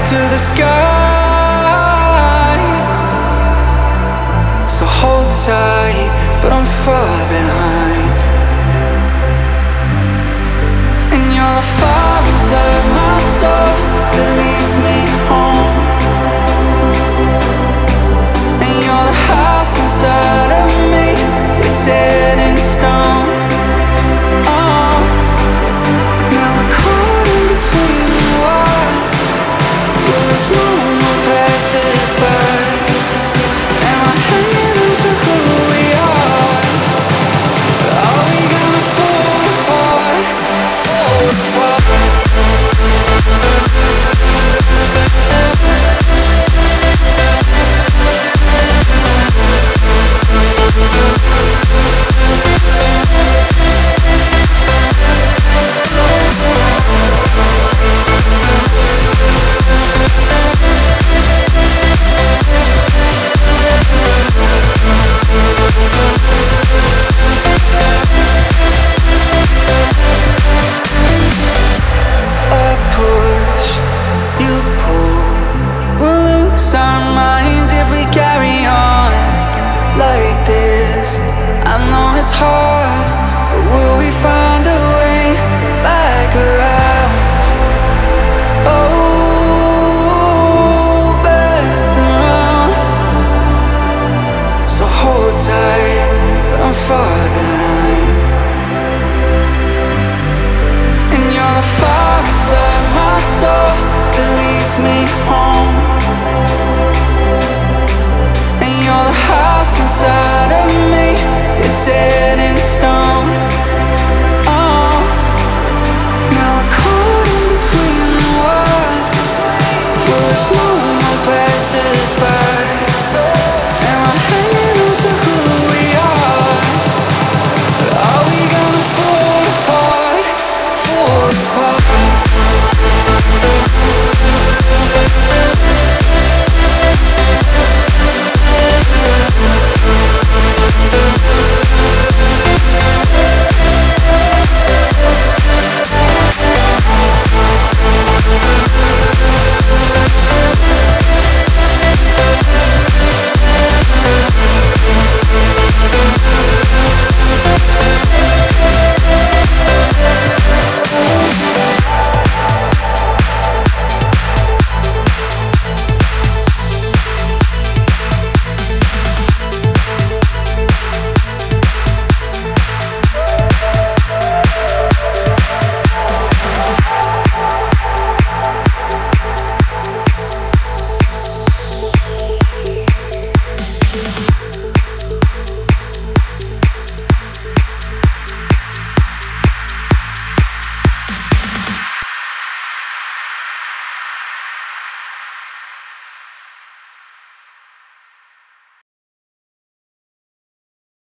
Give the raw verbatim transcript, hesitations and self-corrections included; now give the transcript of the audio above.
to the sky. So hold tight, but I'm far behind. And you're the fire inside my soul that leads me home. And you're the house inside of me, it's set in stone. Oh, now we're caught in between the walls. Will this moment pass us by? Am I hanging into who we are? Are we gonna fall apart? Fall apart? It's hard, but will we find a way back around? Oh, back around. So hold tight, but I'm far behind. And you're the fire inside my soul that leads me home.